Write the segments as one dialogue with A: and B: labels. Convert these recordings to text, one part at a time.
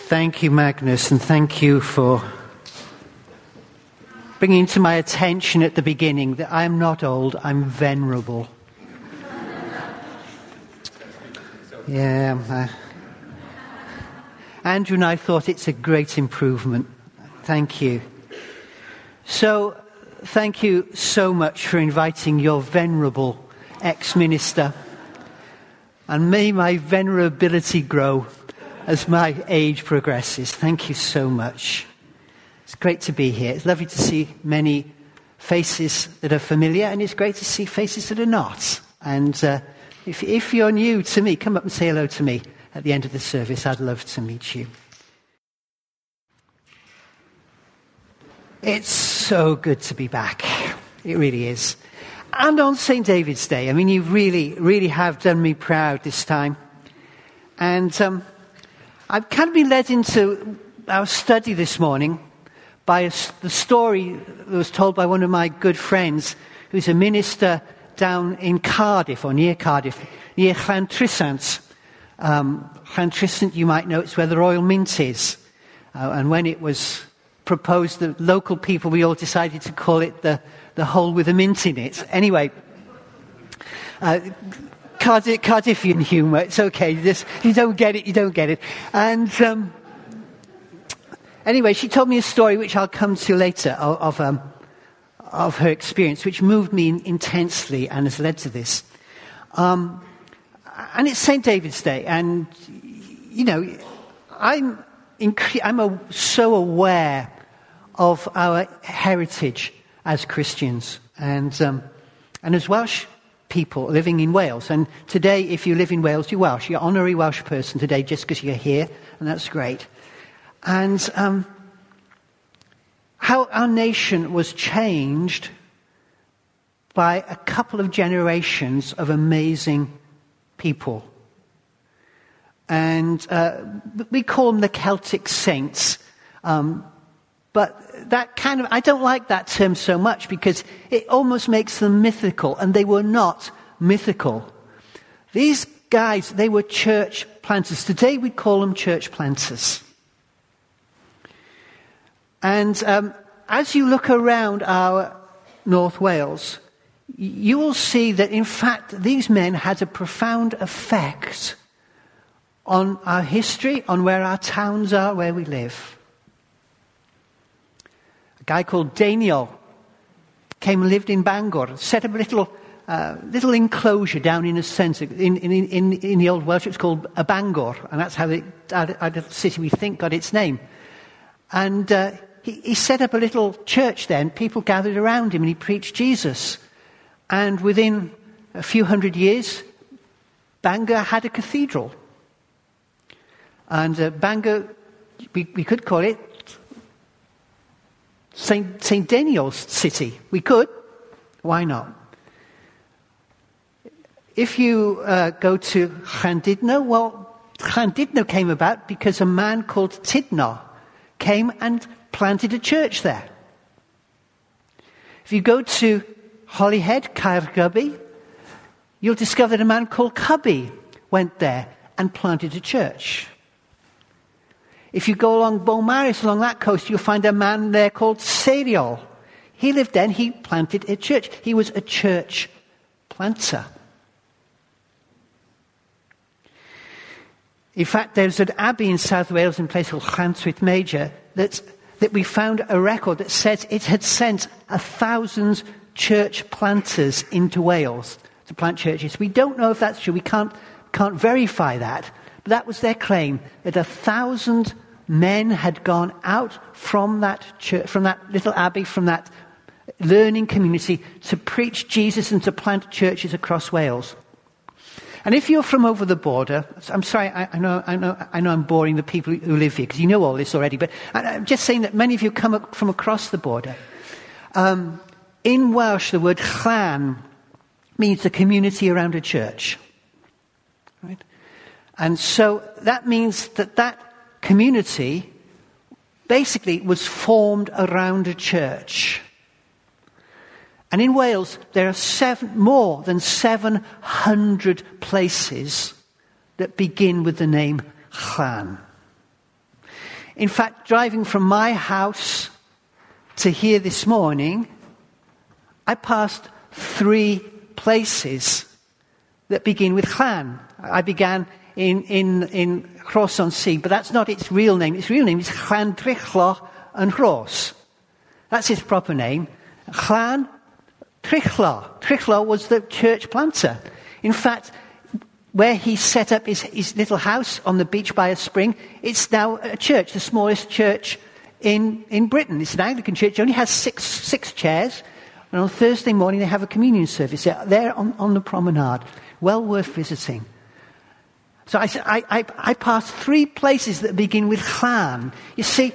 A: Thank you, Magnus, and thank you for bringing to my attention at the beginning that I am not old, I'm venerable. Andrew and I thought it's a great improvement. Thank you. So, thank you so much for inviting your venerable ex-minister. And may my venerability grow as my age progresses. Thank you so much. It's great to be here. It's lovely to see many faces that are familiar, and it's great to see faces that are not. And if you're new to me, come up and say hello to me at the end of the service. I'd love to meet you. It's so good to be back. It really is. And on St. David's Day. I mean, you really, really have done me proud this time. And I've kind of been led into our study this morning by the story that was told by one of my good friends, who's a minister down in Cardiff, or near Cardiff, near Llantrisant. Llantrisant, you might know, it's where the Royal Mint is. And when it was proposed, the local people, we all decided to call it the hole with a mint in it. Anyway, Cardiffian humour, it's okay. You don't get it, you don't get it. And anyway, she told me a story which I'll come to later of her experience, which moved me intensely and has led to this. And it's St. David's Day, and you know, I'm so aware of our heritage as Christians, and as Welsh people living in Wales. And today, if you live in Wales, you're Welsh. You're an honorary Welsh person today just because you're here, and that's great. And how our nation was changed by a couple of generations of amazing people. And we call them the Celtic saints. But that kind of, I don't like that term so much because it almost makes them mythical, and they were not mythical. These guys, they were church planters. Today we call them church planters. And as you look around our North Wales, you will see that in fact these men had a profound effect on our history, on where our towns are, where we live. A guy called Daniel came and lived in Bangor, set up a little enclosure down in a centre. In the Old Welsh, it's called a Bangor, and that's how the city we think got its name. And he set up a little church there, and people gathered around him, and he preached Jesus. And within a few hundred years, Bangor had a cathedral. And Bangor, we could call it St. Daniel's City. We could. Why not? If you go to Llandudno, well, Llandudno came about because a man called Tidno came and planted a church there. If you go to Holyhead, Caergybi, you'll discover that a man called Cubby went there and planted a church. If you go along Beaumaris, along that coast, you'll find a man there called Seriol. He lived there and he planted a church. He was a church planter. In fact, there's an abbey in South Wales in a place called Llantwit Major that we found a record that says it had sent 1,000 church planters into Wales to plant churches. We don't know if that's true. We can't verify that. But that was their claim, that 1,000 men had gone out from that church, from that little abbey, from that learning community to preach Jesus and to plant churches across Wales. And if you're from over the border, I'm sorry, I know I'm boring the people who live here because you know all this already, but I'm just saying that many of you come up from across the border. In Welsh, the word llan means the community around a church. Right? And so that means that community basically was formed around a church. And in Wales, there are more than 700 places that begin with the name Llan. In fact, driving from my house to here this morning, I passed 3 places that begin with Llan. I began in Rhos-on-Sea, but that's not its real name. Its real name is Llandrillo and Rhos. That's its proper name. Llan Trillo. Trillo was the church planter. In fact, where he set up his little house on the beach by a spring, it's now a church, the smallest church in Britain. It's an Anglican church. It only has six chairs. And on Thursday morning, they have a communion service there on the promenade. Well worth visiting. So I passed 3 places that begin with Llan. You see,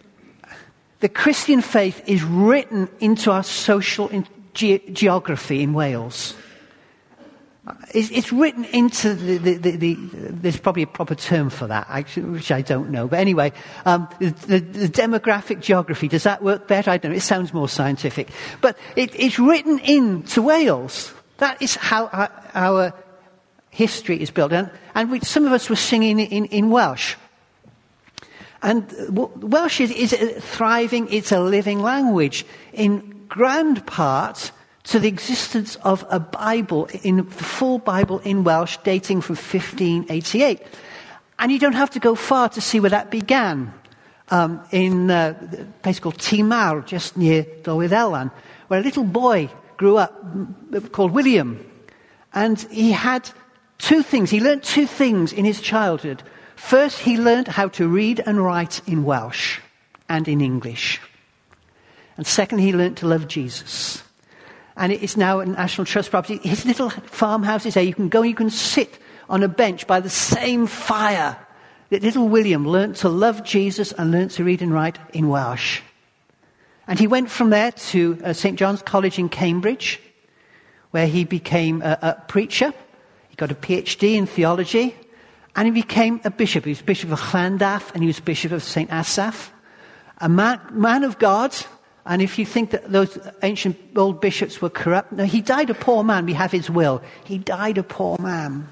A: the Christian faith is written into our social geography in Wales. It's written into there's probably a proper term for that, actually, which I don't know. But anyway, the demographic geography, does that work better? I don't know. It sounds more scientific. But it's written into Wales. That is how our history is built. And some of us were singing in Welsh. And Welsh is thriving, it's a living language, in grand part to the existence of a Bible, the full Bible in Welsh, dating from 1588. And you don't have to go far to see where that began, in a place called Timar, just near Dolwyddelan, where a little boy grew up called William. And he had 2 things. He learned 2 things in his childhood. First, he learned how to read and write in Welsh and in English. And second, he learned to love Jesus. And it is now a National Trust property. His little farmhouse is there. You can go, you can sit on a bench by the same fire that little William learned to love Jesus and learned to read and write in Welsh. And he went from there to St. John's College in Cambridge, where he became a preacher. He got a PhD in theology. And he became a bishop. He was bishop of Llandaff and he was bishop of St. Asaph. A man of God. And if you think that those ancient old bishops were corrupt, no, he died a poor man. We have his will. He died a poor man.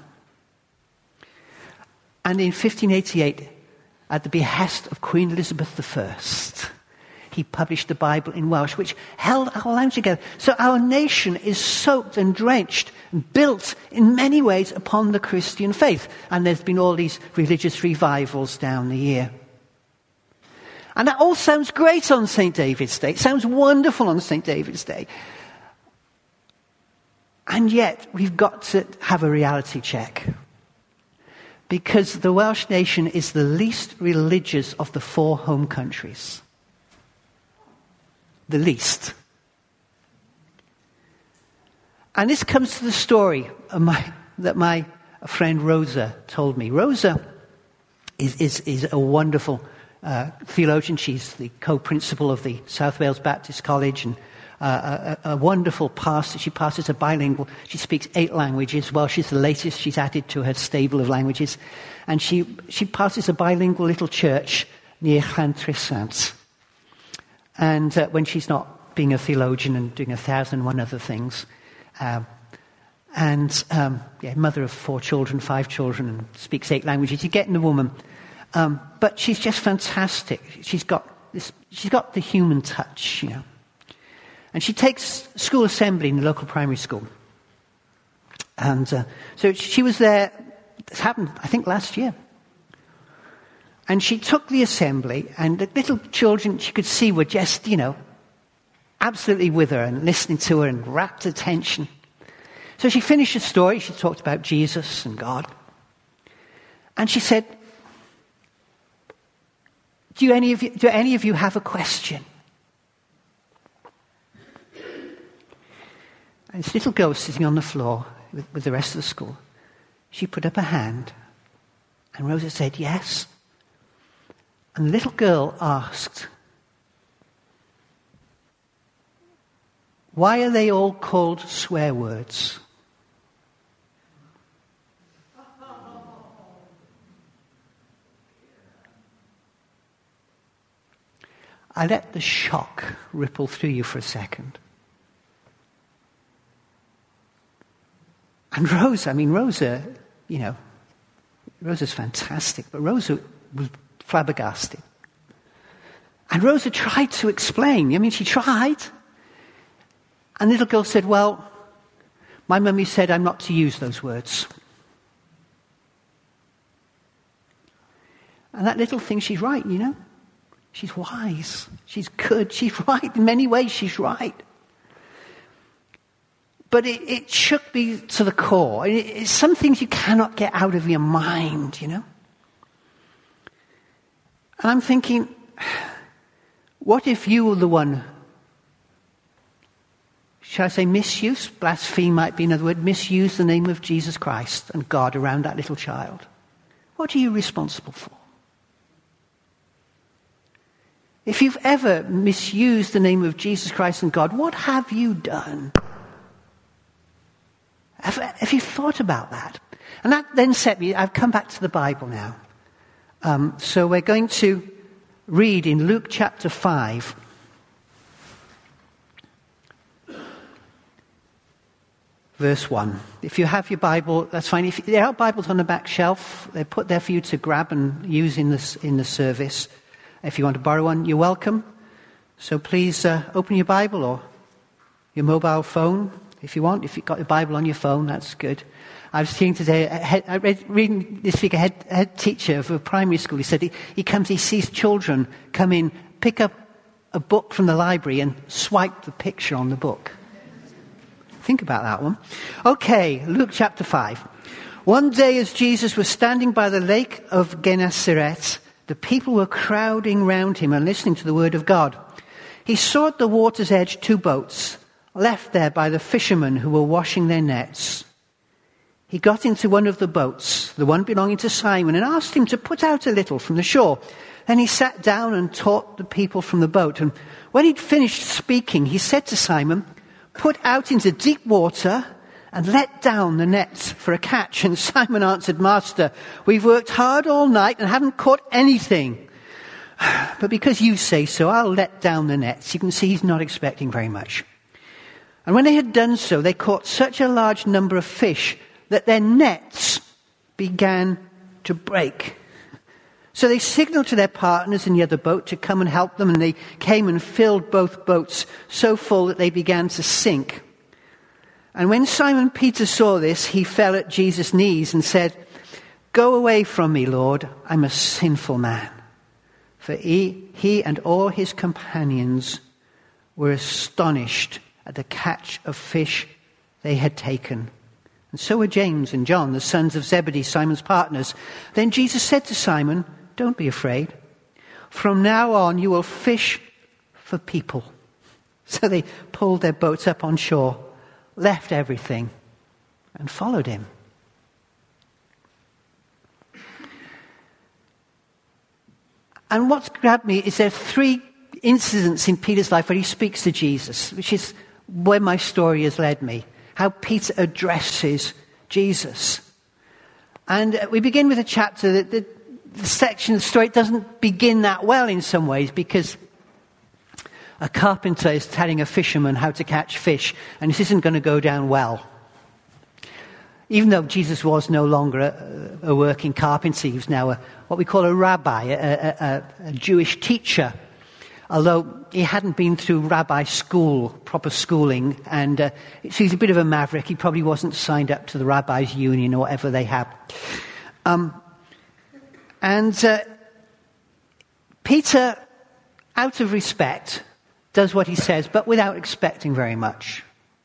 A: And in 1588, at the behest of Queen Elizabeth I, he published the Bible in Welsh, which held our language together. So our nation is soaked and drenched and built in many ways upon the Christian faith. And there's been all these religious revivals down the year. And that all sounds great on St. David's Day. It sounds wonderful on St. David's Day. And yet, we've got to have a reality check. Because the Welsh nation is the least religious of the 4 home countries. The least. And this comes to the story that my friend Rosa told me. Rosa is a wonderful theologian. She's the co-principal of the South Wales Baptist College and a wonderful pastor. She pastors a bilingual. She speaks 8 languages. Welsh is the latest she's added to her stable of languages. And she pastors a bilingual little church near Llantrisant. And when she's not being a theologian and doing 1,001 other things. Mother of 4 children, 5 children, and speaks 8 languages. You get in the woman. But she's just fantastic. She's got the human touch, you know. And she takes school assembly in the local primary school. And so she was there, this happened, I think, last year. And she took the assembly, and the little children she could see were just, you know, absolutely with her and listening to her and rapt attention. So she finished the story. She talked about Jesus and God. And she said, do any of you have a question? And this little girl was sitting on the floor with the rest of the school. She put up a hand, and Rosa said, yes. And the little girl asked, why are they all called swear words? I let the shock ripple through you for a second. And Rosa, you know, Rosa's fantastic, but Rosa was flabbergasted. And Rosa tried to explain. I mean, she tried. And the little girl said, well, my mummy said I'm not to use those words. And that little thing, she's right, you know. She's wise. She's good. She's right. In many ways, she's right. But it shook me to the core. It's some things you cannot get out of your mind, you know. And I'm thinking, what if you were the one, shall I say misuse? Blaspheme might be another word. Misuse the name of Jesus Christ and God around that little child. What are you responsible for? If you've ever misused the name of Jesus Christ and God, what have you done? Have you thought about that? And that then set me, I've come back to the Bible now. So we're going to read in Luke chapter 5. Verse 1. If you have your Bible, that's fine. If there are Bibles on the back shelf, they're put there for you to grab and use in the service. If you want to borrow one, you're welcome. So please open your Bible or your mobile phone if you want. If you've got your Bible on your phone, that's good. I was seeing today, reading this week, a head teacher of a primary school. He said he comes, he sees children come in, pick up a book from the library and swipe the picture on the book. Think about that one. Okay, Luke chapter 5. One day as Jesus was standing by the lake of Gennesaret, the people were crowding round him and listening to the word of God. He saw at the water's edge 2 boats, left there by the fishermen who were washing their nets. He got into one of the boats, the one belonging to Simon, and asked him to put out a little from the shore. Then he sat down and taught the people from the boat. And when he'd finished speaking, he said to Simon, "Put out into deep water and let down the nets for a catch." And Simon answered, "Master, we've worked hard all night and haven't caught anything. But because you say so, I'll let down the nets." You can see he's not expecting very much. And when they had done so, they caught such a large number of fish that their nets began to break. So they signaled to their partners in the other boat to come and help them, and they came and filled both boats so full that they began to sink. And when Simon Peter saw this, he fell at Jesus' knees and said, "Go away from me, Lord, I'm a sinful man." For he and all his companions were astonished at the catch of fish they had taken. And so were James and John, the sons of Zebedee, Simon's partners. Then Jesus said to Simon, "Don't be afraid. From now on you will fish for people." So they pulled their boats up on shore, left everything, and followed him. And what's grabbed me is there are 3 incidents in Peter's life where he speaks to Jesus, which is where my story has led me. How Peter addresses Jesus. And we begin with a chapter that the section of the story doesn't begin that well in some ways, because a carpenter is telling a fisherman how to catch fish, and this isn't going to go down well. Even though Jesus was no longer a working carpenter, he was now what we call a rabbi, a Jewish teacher. Although he hadn't been through rabbi school, proper schooling, and so he's a bit of a maverick. He probably wasn't signed up to the rabbis' union or whatever they have. Peter, out of respect, does what he says, but without expecting very much.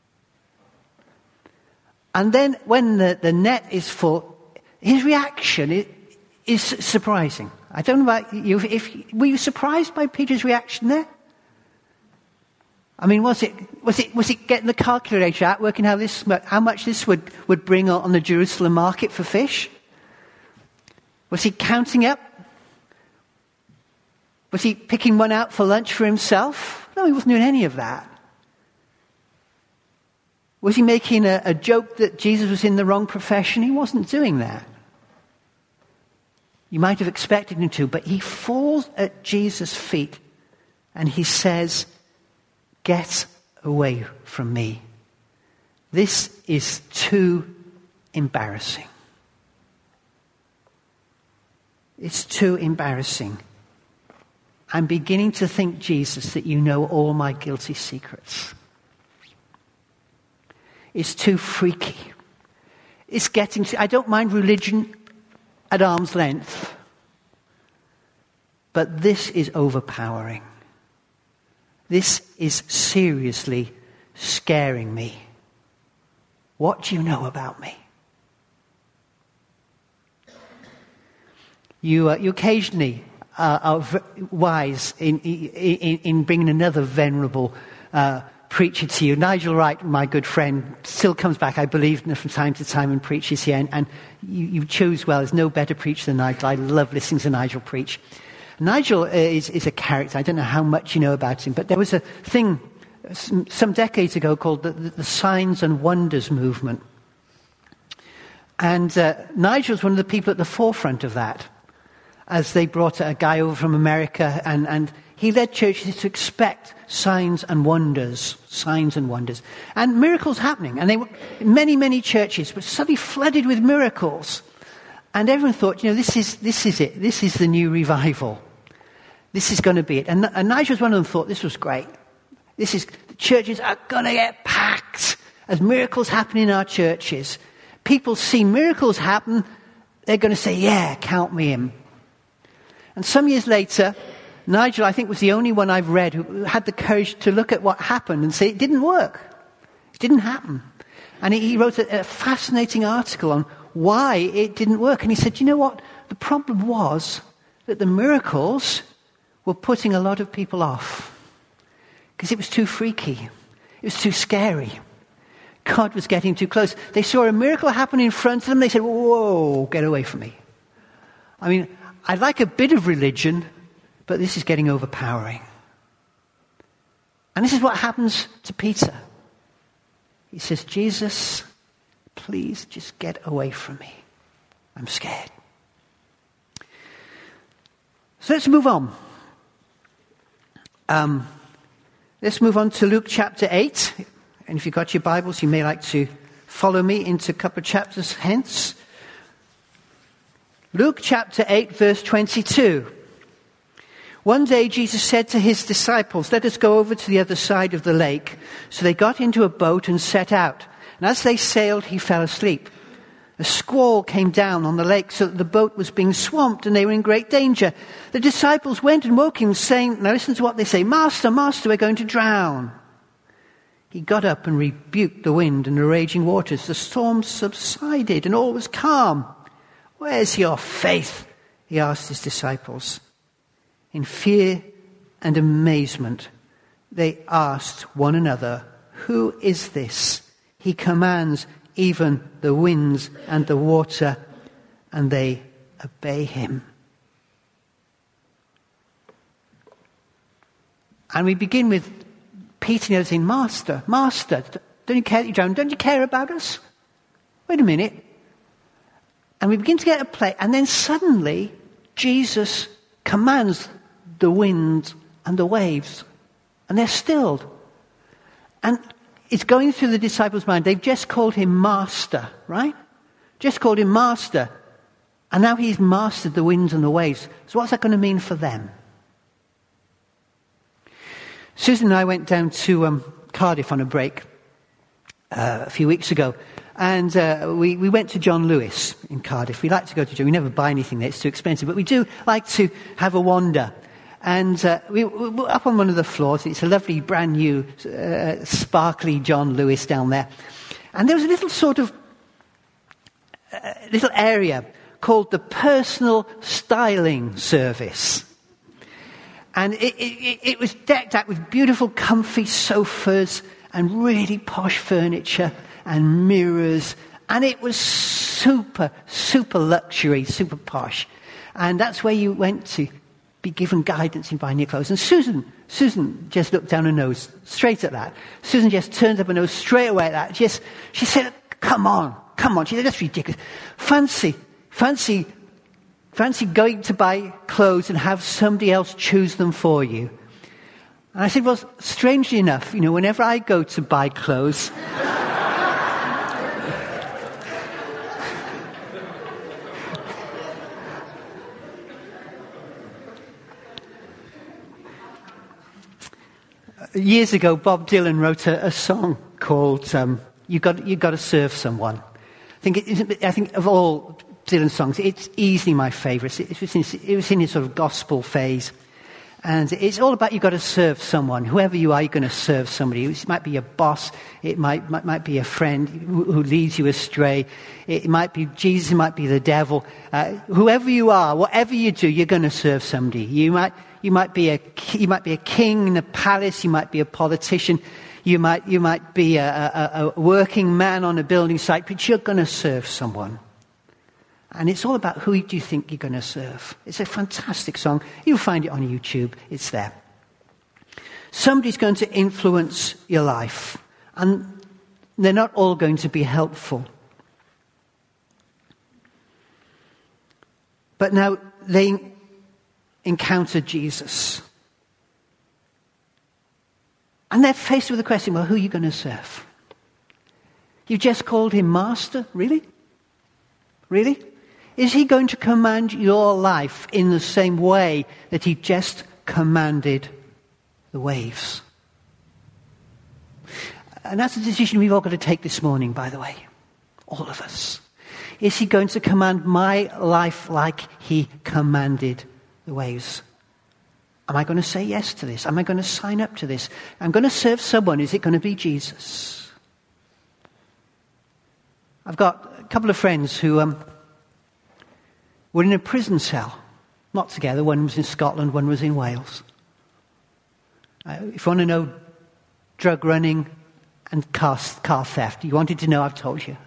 A: And then when the net is full, his reaction is surprising. I don't know about you. Were you surprised by Peter's reaction there? I mean, was it getting the calculator out, working how much this would bring on the Jerusalem market for fish? Was he counting up? Was he picking one out for lunch for himself? No, he wasn't doing any of that. Was he making a joke that Jesus was in the wrong profession? He wasn't doing that. You might have expected him to, but he falls at Jesus' feet and he says, "Get away from me. This is too embarrassing." It's too embarrassing. I'm beginning to think, Jesus, that you know all my guilty secrets. It's too freaky. It's getting to, I don't mind religion at arm's length, but this is overpowering. This is seriously scaring me. What do you know about me? You occasionally are wise in bringing another venerable preacher to you. Nigel Wright, my good friend, still comes back, I believe, from time to time and preaches here. And you choose well. There's no better preacher than Nigel. I love listening to Nigel preach. Nigel is a character. I don't know how much you know about him, but there was a thing some decades ago called the Signs and Wonders movement. And Nigel's one of the people at the forefront of that, as they brought a guy over from America, and he led churches to expect signs and wonders. And miracles happening. And they were, many churches were suddenly flooded with miracles. And everyone thought, this is it. This is the new revival. This is going to be it. And Nigel was one of them, thought this was great. The churches are going to get packed as miracles happen in our churches. People see miracles happen, they're going to say, yeah, count me in. And some years later, Nigel, I think, was the only one I've read who had the courage to look at what happened and say it didn't work. It didn't happen. And he wrote a fascinating article on why it didn't work. And he said, you know what? The problem was that the miracles were putting a lot of people off because it was too freaky. It was too scary. God was getting too close. They saw a miracle happen in front of them. They said, whoa, get away from me. I mean, I like a bit of religion, but this is getting overpowering. And this is what happens to Peter. He says, Jesus, please just get away from me. I'm scared. So let's move on. Let's move on to Luke chapter 8. And if you've got your Bibles, you may like to follow me into a couple of chapters hence. Luke chapter 8, verse 22. One day Jesus said to his disciples, let us go over to the other side of the lake. So they got into a boat and set out. And as they sailed, he fell asleep. A squall came down on the lake so that the boat was being swamped and they were in great danger. The disciples went and woke him, saying, now listen to what they say, Master, Master, we're going to drown. He got up and rebuked the wind and the raging waters. The storm subsided and all was calm. Where's your faith? He asked his disciples. In fear and amazement, they asked one another, who is this? He commands even the winds and the water, and they obey him. And we begin with Peter and others saying, Master, Master, don't you care that you drown? Don't you care about us? Wait a minute. And we begin to get a play, and then suddenly Jesus commands the wind and the waves, and they're stilled. And it's going through the disciples' mind. They've just called him Master, right? Just called him Master. And now he's mastered the winds and the waves. So what's that going to mean for them? Susan and I went down to Cardiff on a break a few weeks ago. And we went to John Lewis in Cardiff. We like to go to John. We never buy anything there. It's too expensive. But we do like to have a wander. And we were up on one of the floors. It's a lovely, brand new, sparkly John Lewis down there. And there was a little sort of, little area called the personal styling service. And it was decked out with beautiful, comfy sofas and really posh furniture and mirrors. And it was super, super luxury, super posh. And that's where you went to be given guidance in buying your clothes. And Susan just looked down her nose straight at that. Susan just turned up her nose straight away at that. She said, come on. She said, that's ridiculous. Fancy going to buy clothes and have somebody else choose them for you. And I said, well, strangely enough, whenever I go to buy clothes, Years ago, Bob Dylan wrote a song called "You Got to Serve Someone." I think of all Dylan songs, it's easily my favourite. It was in his sort of gospel phase, and it's all about you've got to serve someone. Whoever you are, you're going to serve somebody. It might be your boss. It might be a friend who leads you astray. It might be Jesus. It might be the devil. Whoever you are, whatever you do, you're going to serve somebody. You might be a king in a palace. You might be a politician. You might be a working man on a building site, but you're going to serve someone. And it's all about who do you think you're going to serve. It's a fantastic song. You'll find it on YouTube. It's there. Somebody's going to influence your life, and they're not all going to be helpful. But now they encountered Jesus. And they're faced with the question, well, who are you going to serve? You just called him master? Really? Really? Is he going to command your life in the same way that he just commanded the waves? And that's a decision we've all got to take this morning, by the way. All of us. Is he going to command my life like he commanded the waves? Am I going to say yes to this? Am I going to sign up to this? I'm going to serve someone. Is it going to be Jesus? I've got a couple of friends who were in a prison cell. Not together. One was in Scotland, one was in Wales. If you want to know drug running and car theft, you wanted to know, I've told you.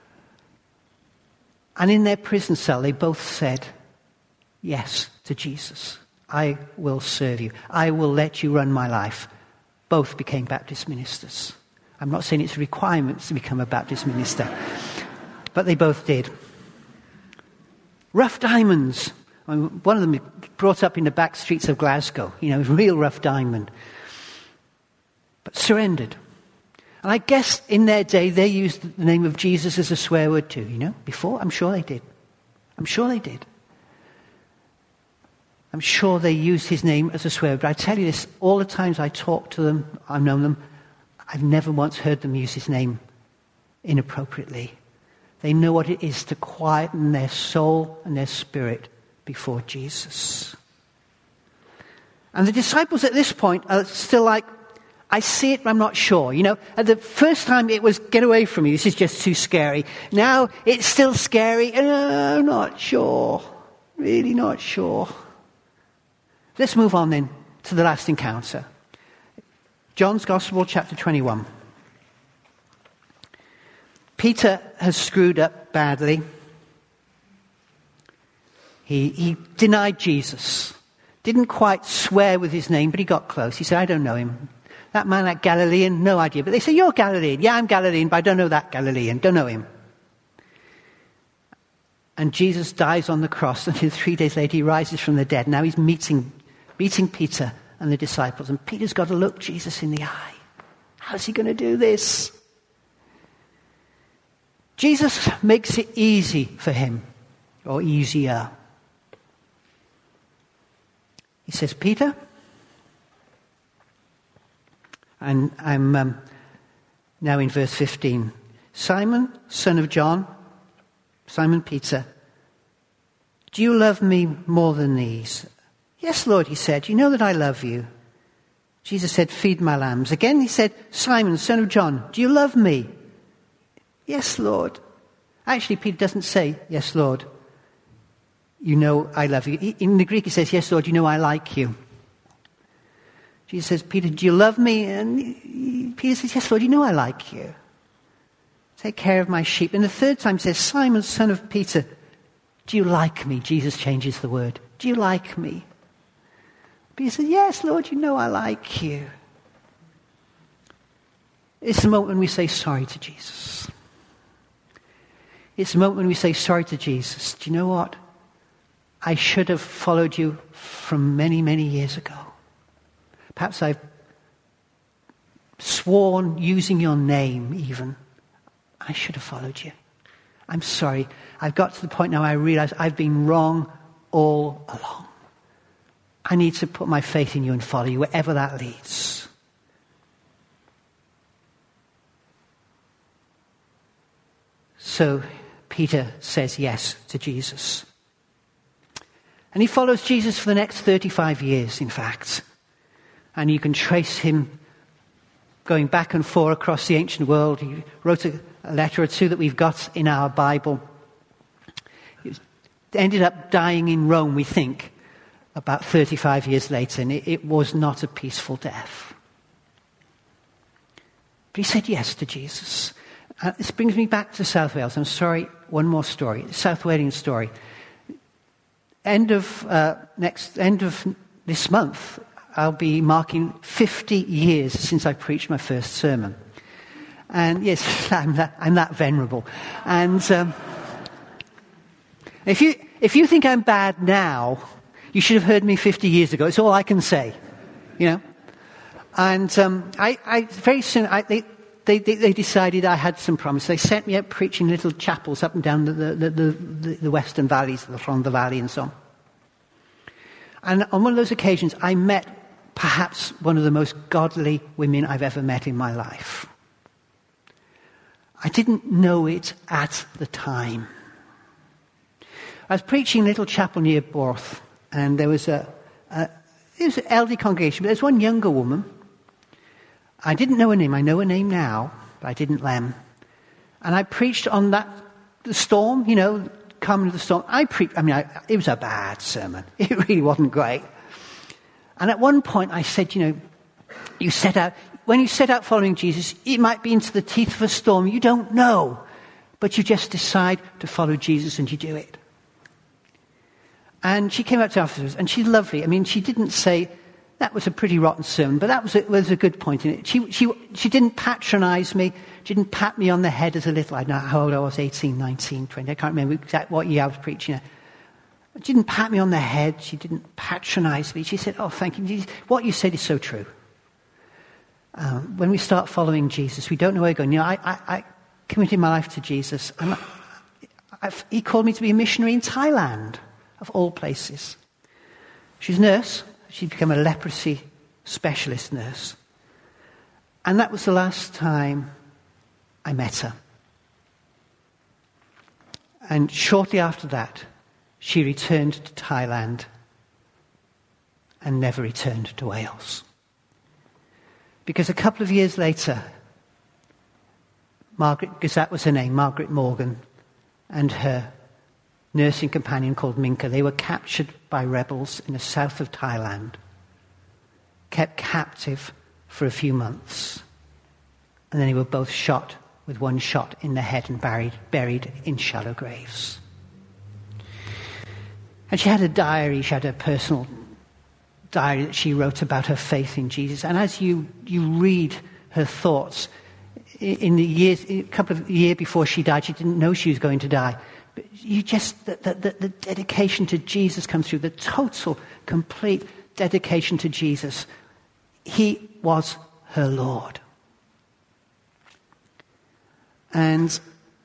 A: And in their prison cell, they both said yes to Jesus. I will serve you. I will let you run my life. Both became Baptist ministers. I'm not saying it's a requirement to become a Baptist minister, but they both did. Rough diamonds. One of them brought up in the back streets of Glasgow. Real rough diamond. But surrendered. And I guess in their day they used the name of Jesus as a swear word too, before. I'm sure they did. I'm sure they used his name as a swear word. But I tell you this, all the times I talk to them, I've known them, I've never once heard them use his name inappropriately. They know what it is to quieten their soul and their spirit before Jesus. And the disciples at this point are still like, I see it, but I'm not sure. At the first time it was, get away from me, this is just too scary. Now it's still scary, and I'm not sure. Really not sure. Let's move on then to the last encounter. John's Gospel, chapter 21. Peter has screwed up badly. He denied Jesus. Didn't quite swear with his name, but he got close. He said, I don't know him. That man, that Galilean, no idea. But they say, you're Galilean. Yeah, I'm Galilean, but I don't know that Galilean. Don't know him. And Jesus dies on the cross, and 3 days later he rises from the dead. Now he's meeting Peter and the disciples. And Peter's got to look Jesus in the eye. How's he going to do this? Jesus makes it easy for him, or easier. He says, Peter, and I'm now in verse 15. Simon, son of John, Simon Peter, do you love me more than these? Yes, Lord, he said, you know that I love you. Jesus said, feed my lambs. Again he said, Simon, son of John, do you love me? Yes, Lord. Actually, Peter doesn't say, yes, Lord, you know I love you. In the Greek he says, yes, Lord, you know I like you. Jesus says, Peter, do you love me? And Peter says, yes, Lord, you know I like you. Take care of my sheep. And the third time he says, Simon, son of Peter, do you like me? Jesus changes the word. Do you like me? Peter says, yes, Lord, you know I like you. It's the moment when we say sorry to Jesus. It's the moment when we say sorry to Jesus. Do you know what? I should have followed you from many, many years ago. Perhaps I've sworn using your name even. I should have followed you. I'm sorry. I've got to the point now I realize I've been wrong all along. I need to put my faith in you and follow you wherever that leads. So Peter says yes to Jesus. And he follows Jesus for the next 35 years, in fact. And you can trace him going back and forth across the ancient world. He wrote a letter or two that we've got in our Bible. He ended up dying in Rome, we think, about 35 years later. And it was not a peaceful death. But he said yes to this brings me back to South Wales. I'm sorry, one more story. South Walian story. End of this month, I'll be marking 50 years since I preached my first sermon. And yes, I'm that venerable. And if you think I'm bad now, you should have heard me 50 years ago. It's all I can say, you know. And I very soon they decided I had some promise. They sent me out preaching little chapels up and down the western valleys, the Rhondda Valley and so on. And on one of those occasions, I met perhaps one of the most godly women I've ever met in my life. I didn't know it at the time. I was preaching a little chapel near Borth, and there was it was an elderly congregation, but there was one younger woman. I didn't know her name. I know her name now, but I didn't then. And I preached on the storm, you know, coming to the storm. It was a bad sermon. It really wasn't great. And at one point I said, you know, when you set out following Jesus, it might be into the teeth of a storm. You don't know. But you just decide to follow Jesus and you do it. And she came up to us afterwards, and she's lovely. I mean, she didn't say, that was a pretty rotten sermon, but that was a good point in it. She didn't patronize me. She didn't pat me on the head as a little. I don't know how old I was, 18, 19, 20. I can't remember exactly what year I was preaching. She didn't pat me on the head. She didn't patronize me. She said, oh, thank you. What you said is so true. When we start following Jesus, we don't know where we're going. You know, I committed my life to Jesus. He called me to be a missionary in Thailand, of all places. She's a nurse. She'd become a leprosy specialist nurse. And that was the last time I met her. And shortly after that, she returned to Thailand and never returned to Wales. Because a couple of years later, because that was her name, Margaret Morgan, and her nursing companion called Minka, they were captured by rebels in the south of Thailand, kept captive for a few months, and then they were both shot with one shot in the head and buried in shallow graves. And she had a diary, she had a personal diary that she wrote about her faith in Jesus. And as you read her thoughts, a couple of years before she died, she didn't know she was going to die. But the dedication to Jesus comes through, the total, complete dedication to Jesus. He was her Lord. And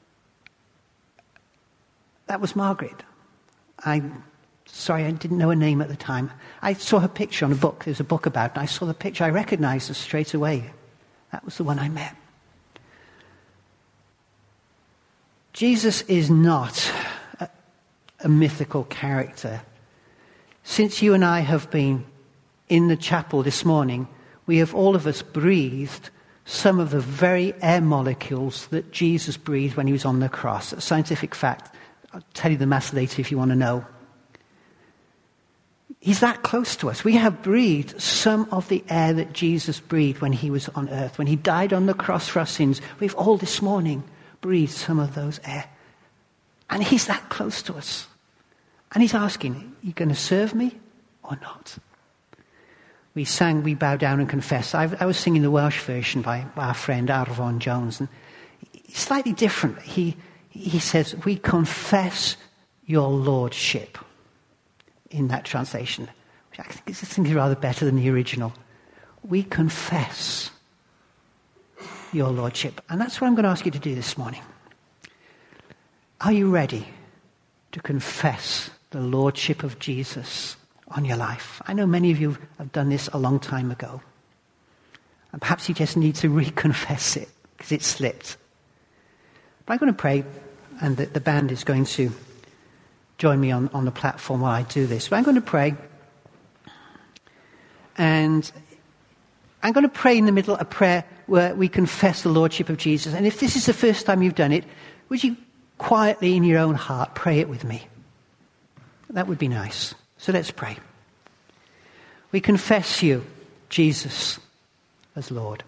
A: that was Margaret. I'm sorry, I didn't know her name at the time. I saw her picture on a book. There's a book about it. And I saw the picture. I recognized her straight away. That was the one I met. Jesus is not a mythical character. Since you and I have been in the chapel this morning, we have all of us breathed some of the very air molecules that Jesus breathed when he was on the cross. A scientific fact. I'll tell you the math later if you want to know. He's that close to us. We have breathed some of the air that Jesus breathed when he was on earth. When he died on the cross for our sins, we've all this morning breathed some of those air. And he's that close to us. And he's asking, are you going to serve me or not? We sang We Bow Down and Confess. I was singing the Welsh version by our friend Arfon Jones. And it's slightly different. He says, we confess your lordship. In that translation, which I think is rather better than the original. We confess your lordship. And that's what I'm going to ask you to do this morning. Are you ready to confess the lordship of Jesus on your life? I know many of you have done this a long time ago. And perhaps you just need to reconfess it because it slipped. But I'm going to pray. and the band is going to join me on the platform while I do this. But I'm going to pray. And I'm going to pray in the middle a prayer where we confess the Lordship of Jesus. And if this is the first time you've done it, would you quietly in your own heart pray it with me? That would be nice. So let's pray. We confess you, Jesus, as Lord.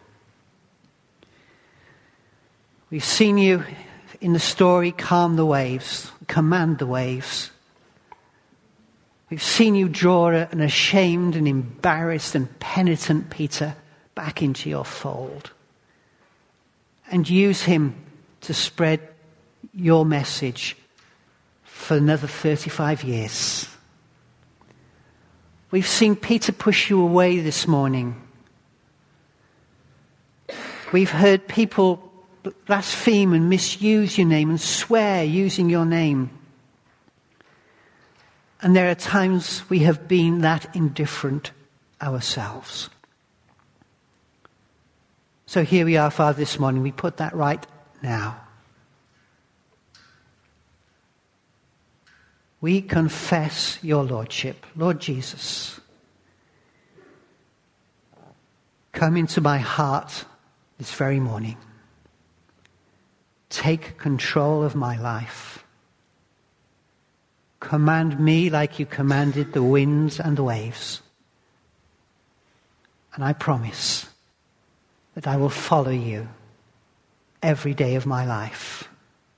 A: We've seen you in the story calm the waves, command the waves. We've seen you draw an ashamed and embarrassed and penitent Peter back into your fold and use him to spread your message for another 35 years. We've seen Peter push you away this morning. We've heard people blaspheme and misuse your name and swear using your name. And there are times we have been that indifferent ourselves. So here we are, Father, this morning. We put that right now. We confess your Lordship. Lord Jesus, come into my heart this very morning. Take control of my life. Command me like you commanded the winds and the waves. And I promise that I will follow you every day of my life.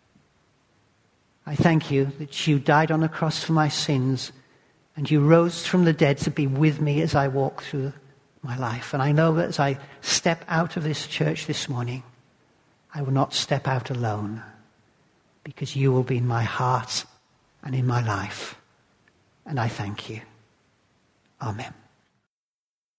A: I thank you that you died on the cross for my sins and you rose from the dead to be with me as I walk through my life. And I know that as I step out of this church this morning, I will not step out alone because you will be in my heart and in my life. And I thank you. Amen.